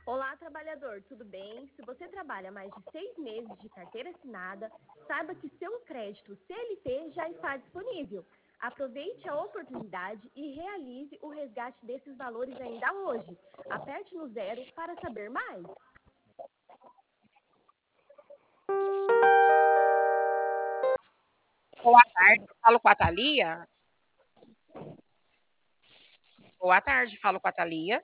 Olá, trabalhador, tudo bem? Se você trabalha mais de 6 meses de carteira assinada, saiba que seu crédito CLT já está disponível. Aproveite a oportunidade e realize o resgate desses valores ainda hoje. Aperte no zero para saber mais. Boa tarde, falo com a Thalia. Boa tarde, falo com a Thalia.